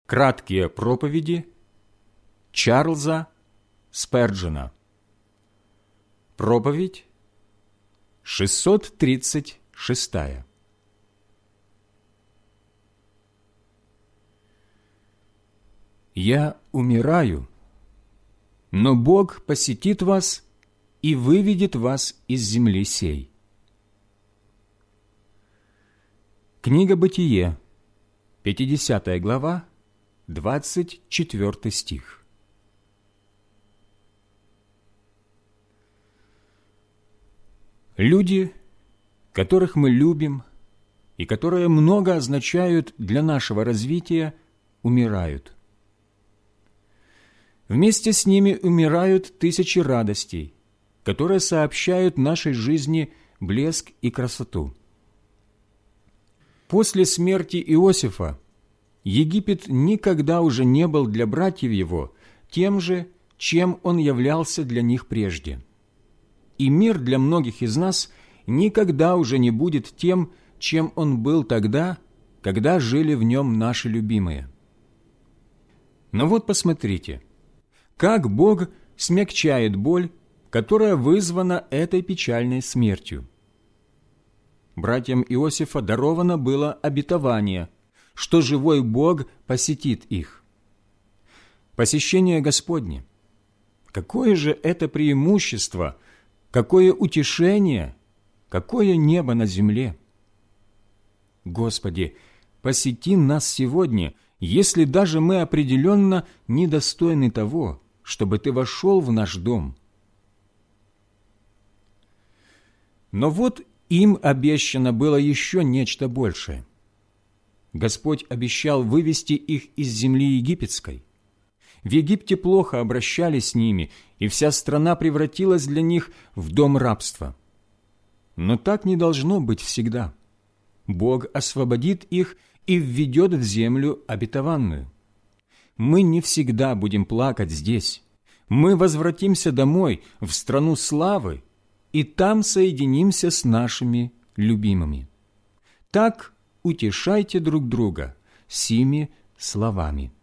Краткие проповеди Чарльза Сперджена. Проповедь 636. «Я умираю, но Бог посетит вас и выведет вас из земли сей». Книга Бытие, 50 глава, 24 стих. Люди, которых мы любим и которые много означают для нашего развития, умирают. Вместе с ними умирают тысячи радостей, которые сообщают нашей жизни блеск и красоту. После смерти Иосифа Египет никогда уже не был для братьев его тем же, чем он являлся для них прежде. И мир для многих из нас никогда уже не будет тем, чем он был тогда, когда жили в нем наши любимые. Но вот посмотрите, как Бог смягчает боль, которая вызвана этой печальной смертью. Братьям Иосифа даровано было обетование, что живой Бог посетит их. Посещение Господне. Какое же это преимущество, какое утешение, какое небо на земле! Господи, посети нас сегодня, если даже мы определенно недостойны того, чтобы Ты вошел в наш дом. Но вот им обещано было еще нечто большее. Господь обещал вывести их из земли египетской. В Египте плохо обращались с ними, и вся страна превратилась для них в дом рабства. Но так не должно быть всегда. Бог освободит их и введет в землю обетованную. Мы не всегда будем плакать здесь. Мы возвратимся домой, в страну славы, и там соединимся с нашими любимыми. Так утешайте друг друга сими словами.